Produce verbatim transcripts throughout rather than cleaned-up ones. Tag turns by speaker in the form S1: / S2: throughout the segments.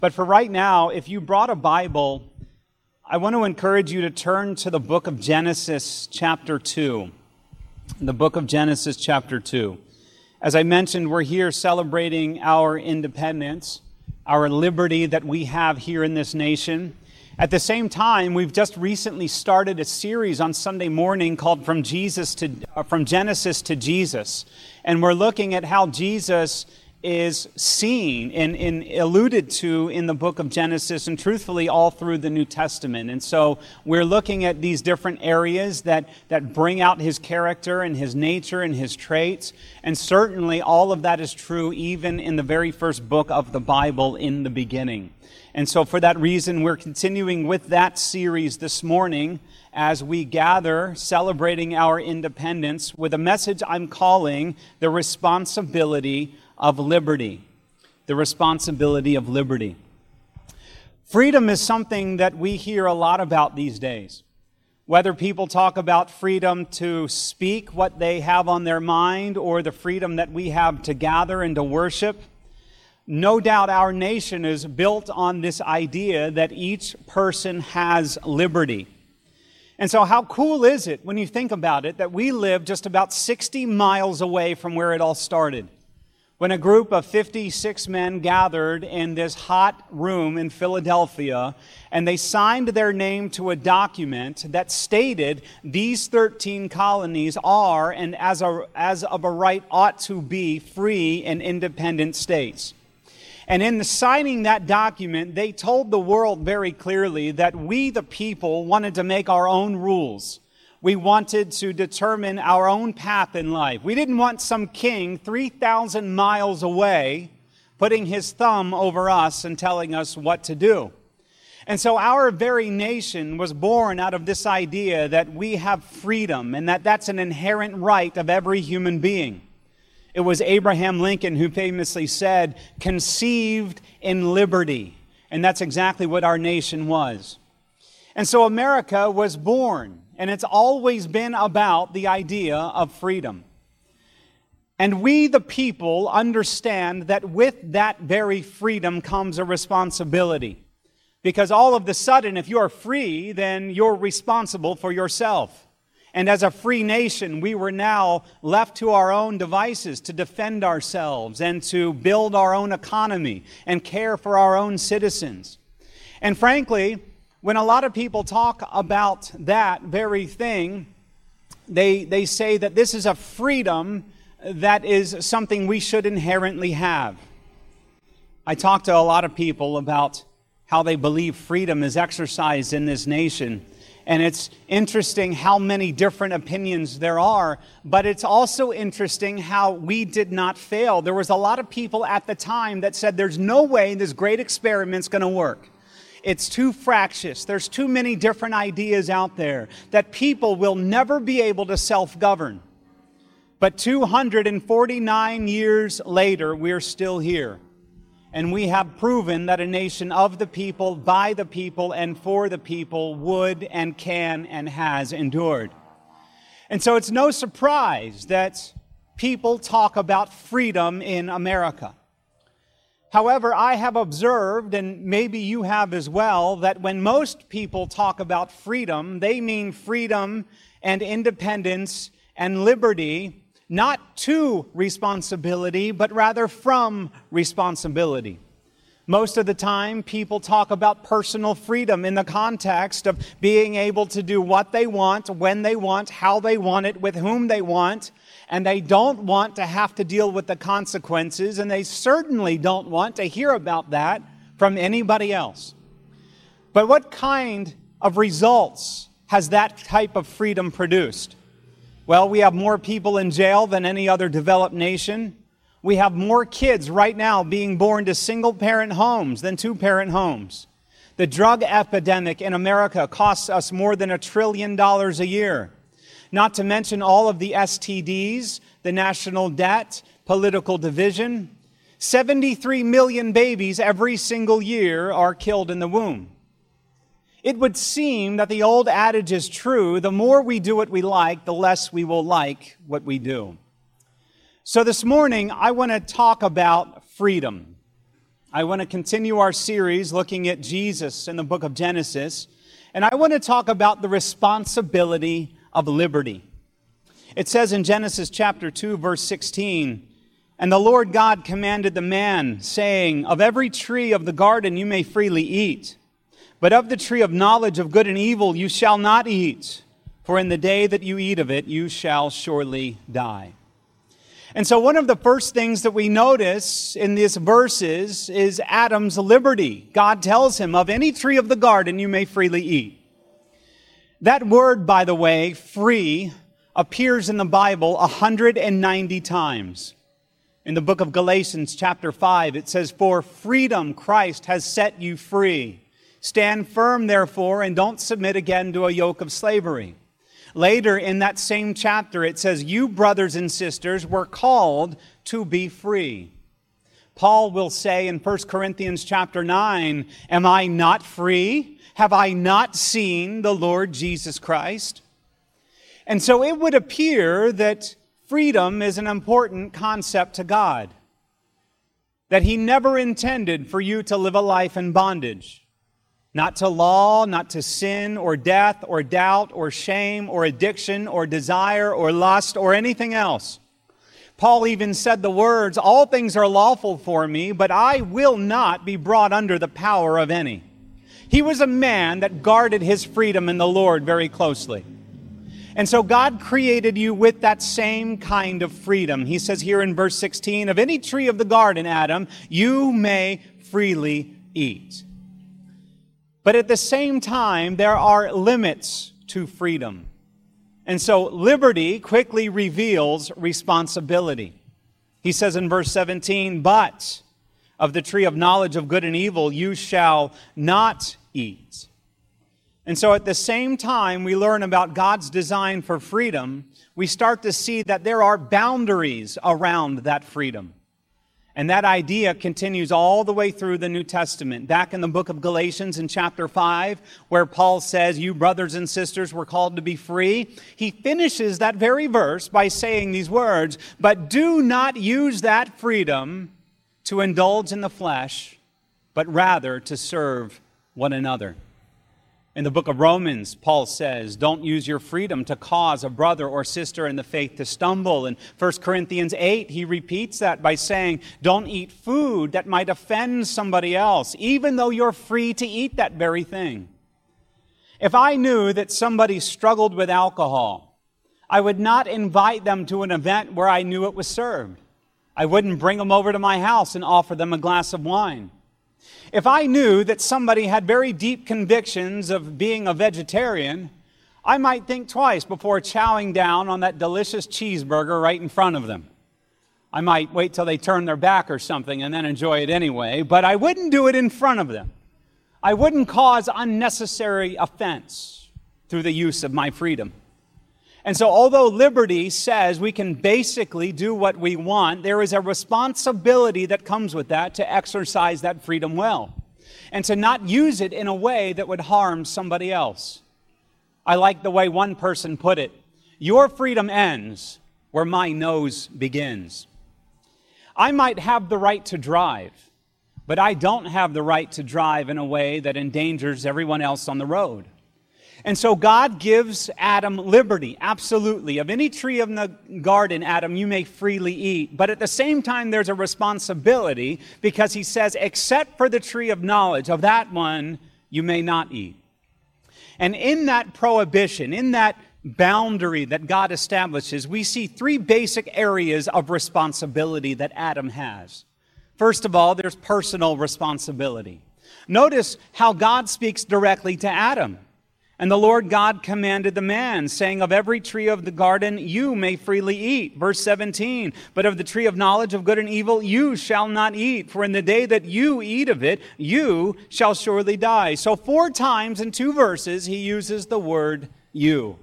S1: But for right now, if you brought a Bible, I want to encourage you to turn to the book of Genesis chapter two. The book of Genesis chapter two. As I mentioned, we're here celebrating our independence, our liberty that we have here in this nation. At the same time, we've just recently started a series on Sunday morning called From Jesus to uh, From Genesis to Jesus, and we're looking at how Jesus is seen and, and alluded to in the book of Genesis and truthfully all through the New Testament. And so we're looking at these different areas that, that bring out his character and his nature and his traits. And certainly all of that is true even in the very first book of the Bible in the beginning. And so for that reason, we're continuing with that series this morning as we gather celebrating our independence with a message I'm calling The Responsibility of Liberty. The responsibility of liberty. Freedom is something that we hear a lot about these days. Whether people talk about freedom to speak what they have on their mind or the freedom that we have to gather and to worship, no doubt our nation is built on this idea that each person has liberty. And so how cool is it when you think about it that we live just about sixty miles away from where it all started? When a group of fifty-six men gathered in this hot room in Philadelphia, and they signed their name to a document that stated these thirteen colonies are, and as, a, as of a right ought to be, free and independent states. And in signing that document, they told the world very clearly that we, the people, wanted to make our own rules. We wanted to determine our own path in life. We didn't want some king three thousand miles away putting his thumb over us and telling us what to do. And so our very nation was born out of this idea that we have freedom and that that's an inherent right of every human being. It was Abraham Lincoln who famously said, "Conceived in liberty." And that's exactly what our nation was. And so America was born. And it's always been about the idea of freedom. And we, the people, understand that with that very freedom comes a responsibility. Because all of a sudden, if you're free, then you're responsible for yourself. And as a free nation, we were now left to our own devices to defend ourselves and to build our own economy and care for our own citizens. And frankly, when a lot of people talk about that very thing, they, they say that this is a freedom that is something we should inherently have. I talk to a lot of people about how they believe freedom is exercised in this nation. And it's interesting how many different opinions there are, but it's also interesting how we did not fail. There was a lot of people at the time that said there's no way this great experiment's going to work. It's too fractious. There's too many different ideas out there that people will never be able to self-govern. But two hundred forty-nine years later, we're still here. And we have proven that a nation of the people, by the people, and for the people would and can and has endured. And so it's no surprise that people talk about freedom in America. However, I have observed, and maybe you have as well, that when most people talk about freedom, they mean freedom and independence and liberty, not to responsibility, but rather from responsibility. Most of the time, people talk about personal freedom in the context of being able to do what they want, when they want, how they want it, with whom they want, and they don't want to have to deal with the consequences, and they certainly don't want to hear about that from anybody else. But what kind of results has that type of freedom produced? Well, we have more people in jail than any other developed nation. We have more kids right now being born to single-parent homes than two-parent homes. The drug epidemic in America costs us more than a trillion dollars a year. Not to mention all of the S T Ds, the national debt, political division. seventy-three million babies every single year are killed in the womb. It would seem that the old adage is true: the more we do what we like, the less we will like what we do. So this morning, I want to talk about freedom. I want to continue our series looking at Jesus in the book of Genesis, and I want to talk about the responsibility of liberty. It says in Genesis chapter two, verse sixteen, "And the Lord God commanded the man, saying, Of every tree of the garden you may freely eat, but of the tree of knowledge of good and evil you shall not eat, for in the day that you eat of it you shall surely die." And so one of the first things that we notice in these verses is Adam's liberty. God tells him, of any tree of the garden you may freely eat. That word, by the way, free, appears in the Bible one hundred ninety times. In the book of Galatians chapter five, it says, "For freedom Christ has set you free. Stand firm, therefore, and don't submit again to a yoke of slavery." Later in that same chapter, it says, "You, brothers and sisters, were called to be free." Paul will say in First Corinthians chapter nine, "Am I not free? Have I not seen the Lord Jesus Christ?" And so it would appear that freedom is an important concept to God, that He never intended for you to live a life in bondage. Not to law, not to sin or death or doubt or shame or addiction or desire or lust or anything else. Paul even said the words, "All things are lawful for me, but I will not be brought under the power of any." He was a man that guarded his freedom in the Lord very closely. And so God created you with that same kind of freedom. He says here in verse sixteen, "Of any tree of the garden, Adam, you may freely eat." But at the same time, there are limits to freedom. And so liberty quickly reveals responsibility. He says in verse seventeen, "But of the tree of knowledge of good and evil you shall not eat." And so at the same time we learn about God's design for freedom, we start to see that there are boundaries around that freedom. And that idea continues all the way through the New Testament. Back in the book of Galatians in chapter five, where Paul says, "You brothers and sisters were called to be free," he finishes that very verse by saying these words, "But do not use that freedom to indulge in the flesh, but rather to serve one another." In the book of Romans, Paul says, "Don't use your freedom to cause a brother or sister in the faith to stumble." In First Corinthians eight, he repeats that by saying, "Don't eat food that might offend somebody else, even though you're free to eat that very thing." If I knew that somebody struggled with alcohol, I would not invite them to an event where I knew it was served. I wouldn't bring them over to my house and offer them a glass of wine. If I knew that somebody had very deep convictions of being a vegetarian, I might think twice before chowing down on that delicious cheeseburger right in front of them. I might wait till they turn their back or something and then enjoy it anyway, but I wouldn't do it in front of them. I wouldn't cause unnecessary offense through the use of my freedom. And so although liberty says we can basically do what we want, there is a responsibility that comes with that to exercise that freedom well and to not use it in a way that would harm somebody else. I like the way one person put it, "Your freedom ends where my nose begins." I might have the right to drive, but I don't have the right to drive in a way that endangers everyone else on the road. And so God gives Adam liberty, absolutely. Of any tree of the garden, Adam, you may freely eat. But at the same time, there's a responsibility because he says, except for the tree of knowledge, of that one you may not eat. And in that prohibition, in that boundary that God establishes, we see three basic areas of responsibility that Adam has. First of all, there's personal responsibility. Notice how God speaks directly to Adam. "And the Lord God commanded the man, saying, Of every tree of the garden you may freely eat." Verse seventeen, "But of the tree of knowledge of good and evil you shall not eat, for in the day that you eat of it, you shall surely die." So four times in two verses he uses the word "you."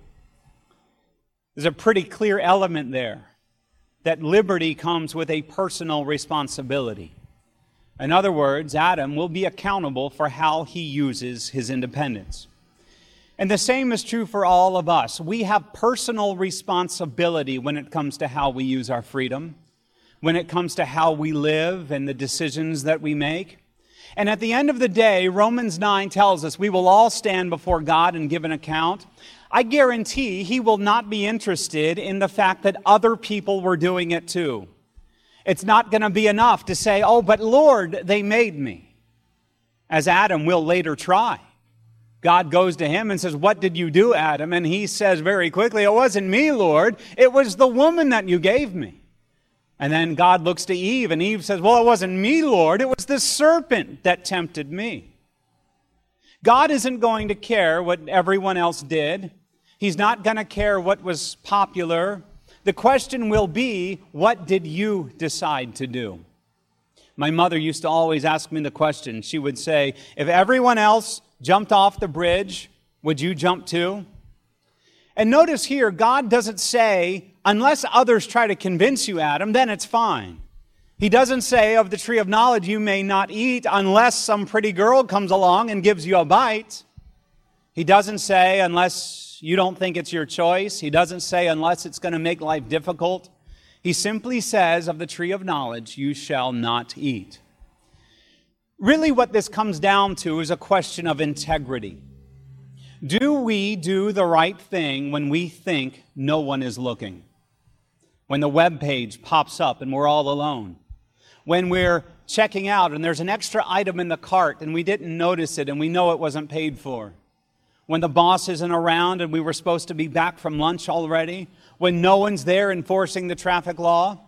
S1: There's a pretty clear element there, that liberty comes with a personal responsibility. In other words, Adam will be accountable for how he uses his independence. And the same is true for all of us. We have personal responsibility when it comes to how we use our freedom. when it comes to how we live and the decisions that we make. And at the end of the day, Romans nine tells us we will all stand before God and give an account. I guarantee He will not be interested in the fact that other people were doing it too. It's not going to be enough to say, oh, but Lord, they made me. As Adam will later try. God goes to him and says, what did you do, Adam? And he says very quickly, it wasn't me, Lord. It was the woman that you gave me. And then God looks to Eve, and Eve says, well, it wasn't me, Lord. It was the serpent that tempted me. God isn't going to care what everyone else did. He's not going to care what was popular. The question will be, what did you decide to do? My mother used to always ask me the question. She would say, if everyone else jumped off the bridge, would you jump too? And notice here, God doesn't say, unless others try to convince you, Adam, then it's fine. He doesn't say, of the tree of knowledge you may not eat unless some pretty girl comes along and gives you a bite. He doesn't say, unless you don't think it's your choice. He doesn't say, unless it's going to make life difficult. He simply says, of the tree of knowledge you shall not eat. Really what this comes down to is a question of integrity. Do we do the right thing when we think no one is looking? When the web page pops up and we're all alone? When we're checking out and there's an extra item in the cart and we didn't notice it and we know it wasn't paid for? When the boss isn't around and we were supposed to be back from lunch already? When no one's there enforcing the traffic law?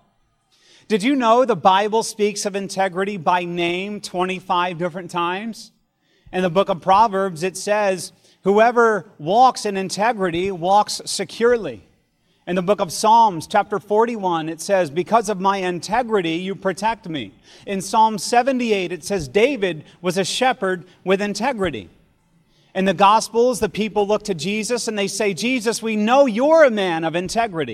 S1: Did you know the Bible speaks of integrity by name twenty-five different times? In the book of Proverbs, it says, whoever walks in integrity walks securely. In the book of Psalms, chapter forty-one, it says, because of my integrity, you protect me. In Psalm seventy-eight, it says, David was a shepherd with integrity. In the Gospels, the people look to Jesus and they say, Jesus, we know you're a man of integrity.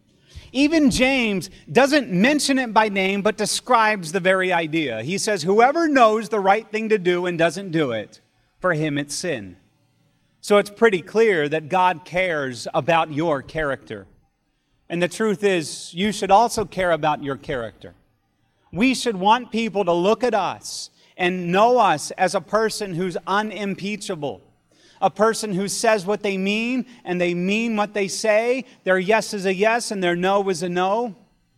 S1: Even James doesn't mention it by name, but describes the very idea. He says, whoever knows the right thing to do and doesn't do it, for him it's sin. So it's pretty clear that God cares about your character. And the truth is, you should also care about your character. We should want people to look at us and know us as a person who's unimpeachable. A person who says what they mean and they mean what they say. Their yes is a yes and their no is a no.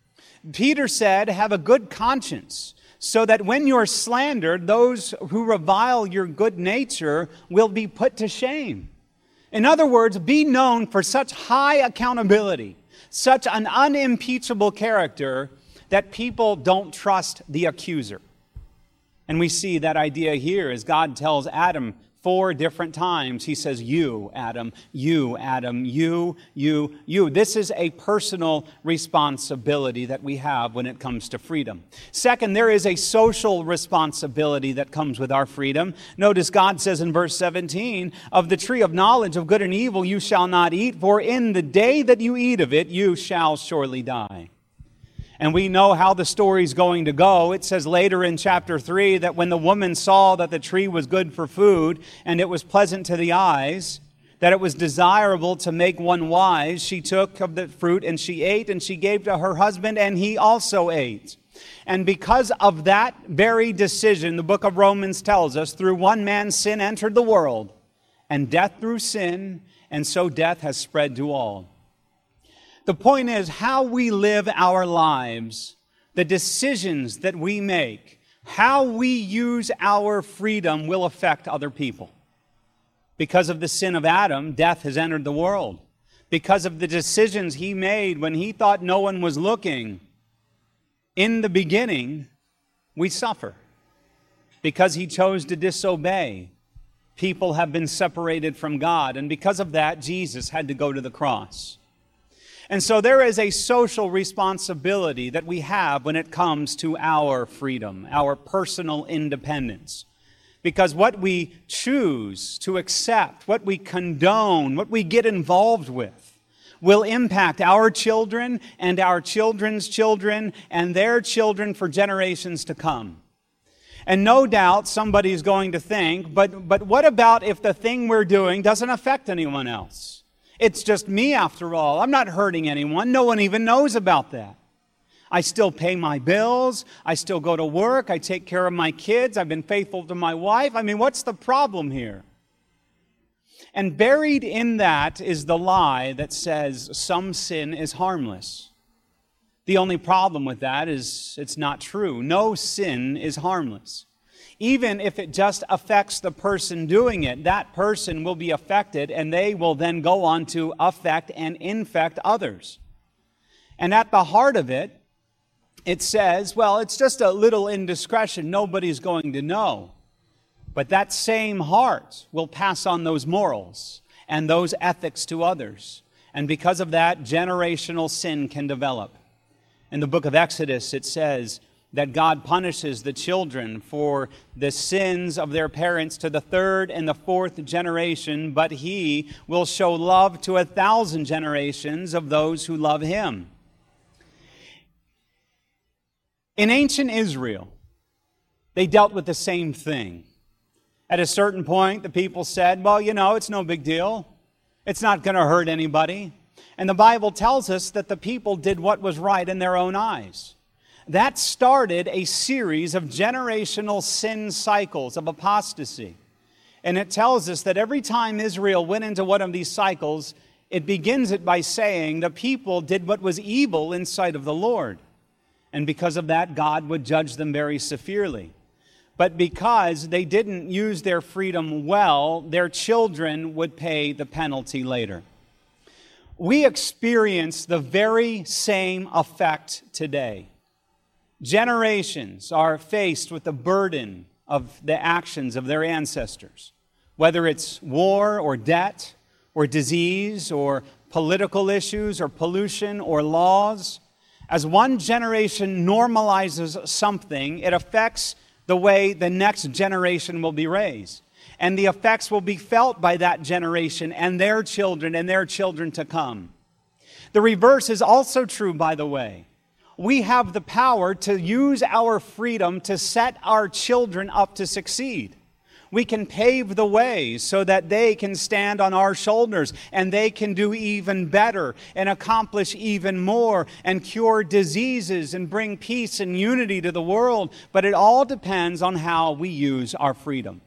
S1: Peter said, have a good conscience so that when you're slandered, those who revile your good nature will be put to shame. In other words, be known for such high accountability, such an unimpeachable character that people don't trust the accuser. And we see that idea here as God tells Adam four different times. He says, you, Adam, you, Adam, you, you, you. This is a personal responsibility that we have when it comes to freedom. Second, there is a social responsibility that comes with our freedom. Notice God says in verse seventeen, of the tree of knowledge of good and evil you shall not eat, for in the day that you eat of it you shall surely die. And we know how the story's going to go. It says later in chapter three that when the woman saw that the tree was good for food and it was pleasant to the eyes, that it was desirable to make one wise, she took of the fruit and she ate and she gave to her husband and he also ate. And because of that very decision, the book of Romans tells us, through one man's sin entered the world, and death through sin, and so death has spread to all. The point is, how we live our lives, the decisions that we make, how we use our freedom will affect other people. Because of the sin of Adam, death has entered the world. Because of the decisions he made when he thought no one was looking, in the beginning, we suffer. Because he chose to disobey, people have been separated from God. And because of that, Jesus had to go to the cross. And so there is a social responsibility that we have when it comes to our freedom, our personal independence. Because what we choose to accept, what we condone, what we get involved with, will impact our children and our children's children and their children for generations to come. And no doubt somebody's going to think, but, but what about if the thing we're doing doesn't affect anyone else? It's just me after all. I'm not hurting anyone. No one even knows about that. I still pay my bills. I still go to work. I take care of my kids. I've been faithful to my wife. I mean, what's the problem here? And buried in that is the lie that says some sin is harmless. The only problem with that is it's not true. No sin is harmless. Even if it just affects the person doing it, that person will be affected, and they will then go on to affect and infect others. And at the heart of it, it says, well, it's just a little indiscretion. Nobody's going to know. But that same heart will pass on those morals and those ethics to others. And because of that, generational sin can develop. In the book of Exodus, it says that God punishes the children for the sins of their parents to the third and the fourth generation, but He will show love to a thousand generations of those who love Him. In ancient Israel, they dealt with the same thing. At a certain point, the people said, well, you know, it's no big deal. It's not going to hurt anybody. And the Bible tells us that the people did what was right in their own eyes. That started a series of generational sin cycles of apostasy. And it tells us that every time Israel went into one of these cycles, it begins it by saying the people did what was evil in sight of the Lord. And because of that, God would judge them very severely. But because they didn't use their freedom well, their children would pay the penalty later. We experience the very same effect today. Generations are faced with the burden of the actions of their ancestors, whether it's war or debt or disease or political issues or pollution or laws. As one generation normalizes something, it affects the way the next generation will be raised. And the effects will be felt by that generation and their children and their children to come. The reverse is also true, by the way. We have the power to use our freedom to set our children up to succeed. We can pave the way so that they can stand on our shoulders and they can do even better and accomplish even more and cure diseases and bring peace and unity to the world. But it all depends on how we use our freedom.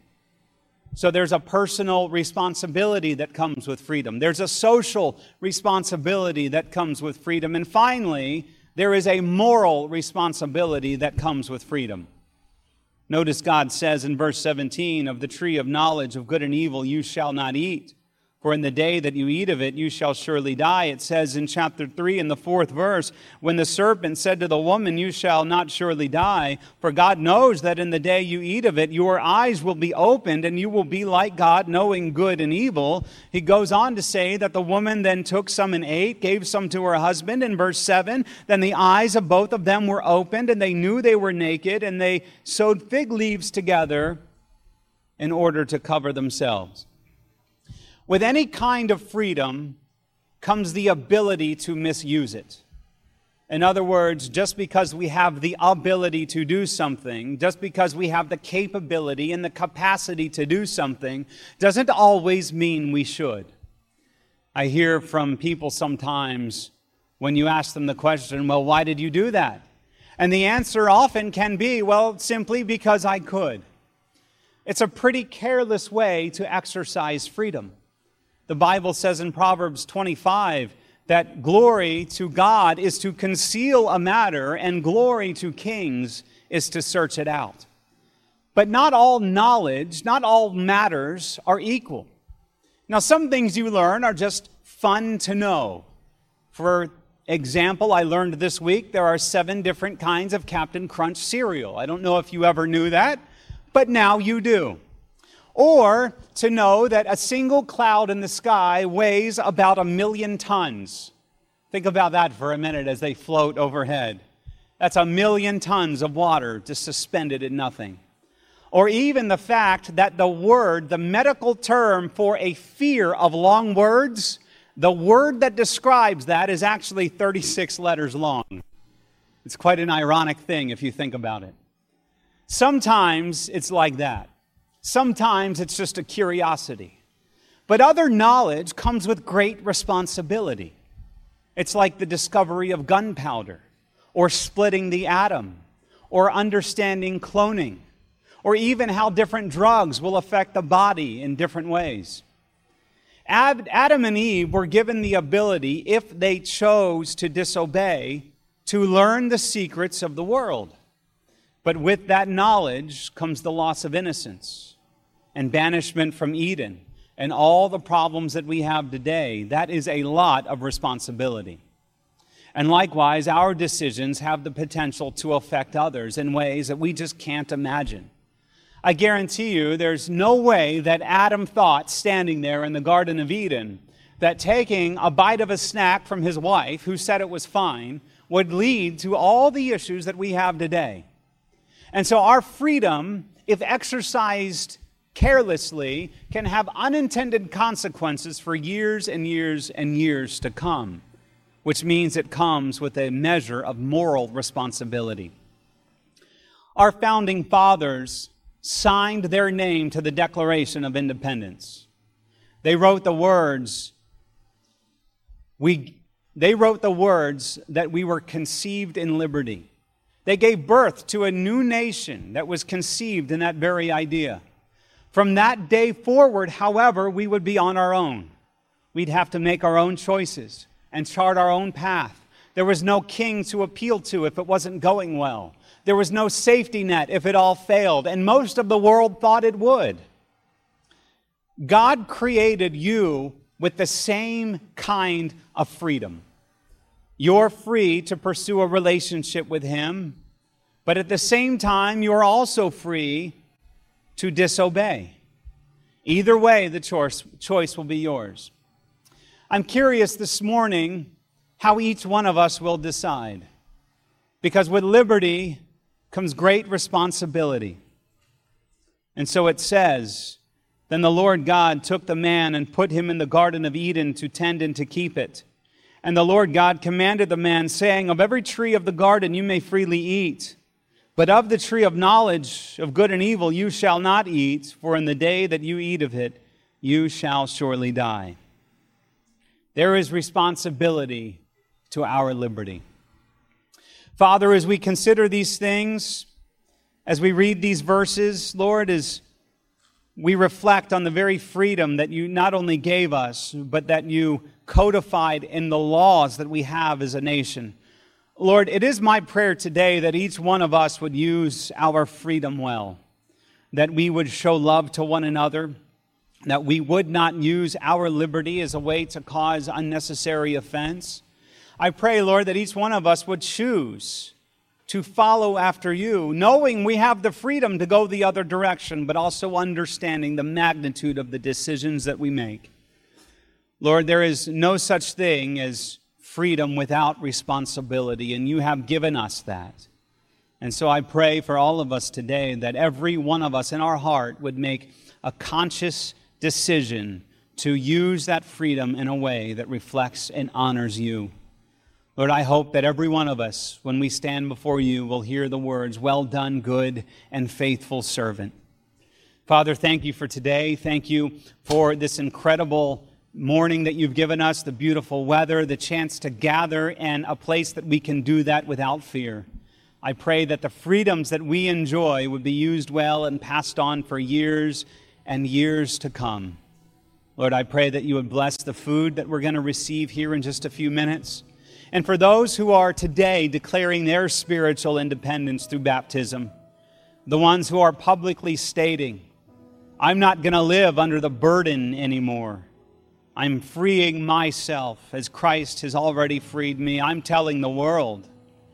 S1: So there's a personal responsibility that comes with freedom. There's a social responsibility that comes with freedom. And finally, there is a moral responsibility that comes with freedom. Notice God says in verse seventeen, of the tree of knowledge of good and evil you shall not eat, for in the day that you eat of it you shall surely die. It says in chapter three in the fourth verse, when the serpent said to the woman, you shall not surely die, for God knows that in the day you eat of it your eyes will be opened and you will be like God, knowing good and evil. He goes on to say that the woman then took some and ate, gave some to her husband. In verse seven, then the eyes of both of them were opened and they knew they were naked, and they sewed fig leaves together in order to cover themselves. With any kind of freedom comes the ability to misuse it. In other words, just because we have the ability to do something, just because we have the capability and the capacity to do something, doesn't always mean we should. I hear from people sometimes when you ask them the question, well, why did you do that? And the answer often can be, well, simply because I could. It's a pretty careless way to exercise freedom. The Bible says in Proverbs twenty-five that glory to God is to conceal a matter, and glory to kings is to search it out. But not all knowledge, not all matters are equal. Now, some things you learn are just fun to know. For example, I learned this week there are seven different kinds of Captain Crunch cereal. I don't know if you ever knew that, but now you do. Or to know that a single cloud in the sky weighs about a million tons. Think about that for a minute as they float overhead. That's a million tons of water just suspended in nothing. Or even the fact that the word, the medical term for a fear of long words, the word that describes that is actually thirty-six letters long. It's quite an ironic thing if you think about it. Sometimes it's like that. Sometimes it's just a curiosity. But other knowledge comes with great responsibility. It's like the discovery of gunpowder or splitting the atom, or understanding cloning, or even how different drugs will affect the body in different ways. Adam and Eve were given the ability, if they chose to disobey, to learn the secrets of the world. But with that knowledge comes the loss of innocence and banishment from Eden and all the problems that we have today. That is a lot of responsibility. And likewise, our decisions have the potential to affect others in ways that we just can't imagine. I guarantee you there's no way that Adam thought, standing there in the Garden of Eden, that taking a bite of a snack from his wife, who said it was fine, would lead to all the issues that we have today. And so our freedom, if exercised carelessly, can have unintended consequences for years and years and years to come, which means it comes with a measure of moral responsibility. Our founding fathers signed their name to the Declaration of Independence. They wrote the words, we, they wrote the words that we were conceived in liberty. They gave birth to a new nation that was conceived in that very idea. From that day forward, however, we would be on our own. We'd have to make our own choices and chart our own path. There was no king to appeal to if it wasn't going well. There was no safety net if it all failed, and most of the world thought it would. God created you with the same kind of freedom. You're free to pursue a relationship with Him, but at the same time, you're also free to disobey. Either way, the choice, choice will be yours. I'm curious this morning how each one of us will decide, because with liberty comes great responsibility. And so it says, "Then the Lord God took the man and put him in the Garden of Eden to tend and to keep it. And the Lord God commanded the man, saying, Of every tree of the garden you may freely eat, but of the tree of knowledge of good and evil you shall not eat, for in the day that you eat of it, you shall surely die." There is responsibility to our liberty. Father, as we consider these things, as we read these verses, Lord, as we reflect on the very freedom that you not only gave us, but that you codified in the laws that we have as a nation. Lord, it is my prayer today that each one of us would use our freedom well, that we would show love to one another, that we would not use our liberty as a way to cause unnecessary offense. I pray, Lord, that each one of us would choose to follow after you, knowing we have the freedom to go the other direction, but also understanding the magnitude of the decisions that we make. Lord, there is no such thing as freedom without responsibility, and you have given us that. And so I pray for all of us today that every one of us in our heart would make a conscious decision to use that freedom in a way that reflects and honors you. Lord, I hope that every one of us, when we stand before you, will hear the words, "Well done, good and faithful servant." Father, thank you for today. Thank you for this incredible morning that you've given us, the beautiful weather, the chance to gather, and a place that we can do that without fear. I pray that the freedoms that we enjoy would be used well and passed on for years and years to come. Lord, I pray that you would bless the food that we're going to receive here in just a few minutes. And for those who are today declaring their spiritual independence through baptism, the ones who are publicly stating, "I'm not going to live under the burden anymore. I'm freeing myself as Christ has already freed me. I'm telling the world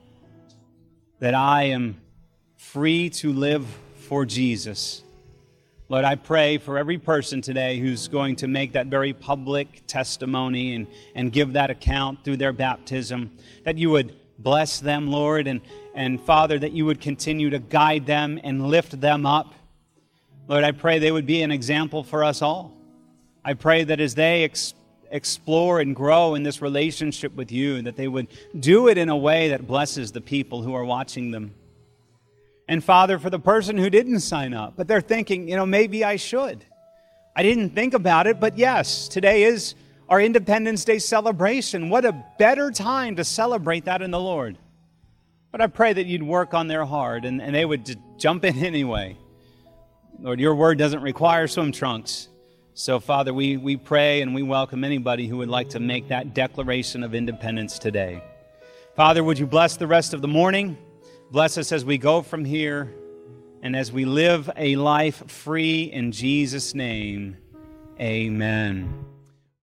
S1: that I am free to live for Jesus." Lord, I pray for every person today who's going to make that very public testimony and, and give that account through their baptism, that you would bless them, Lord, and, and Father, that you would continue to guide them and lift them up. Lord, I pray they would be an example for us all. I pray that as they ex- explore and grow in this relationship with you, that they would do it in a way that blesses the people who are watching them. And Father, for the person who didn't sign up, but they're thinking, you know, maybe I should. I didn't think about it, but yes, today is our Independence Day celebration. What a better time to celebrate that in the Lord. But I pray that you'd work on their heart and, and they would just jump in anyway. Lord, your word doesn't require swim trunks. So, Father, we, we pray and we welcome anybody who would like to make that declaration of independence today. Father, would you bless the rest of the morning? Bless us as we go from here and as we live a life free in Jesus' name. Amen.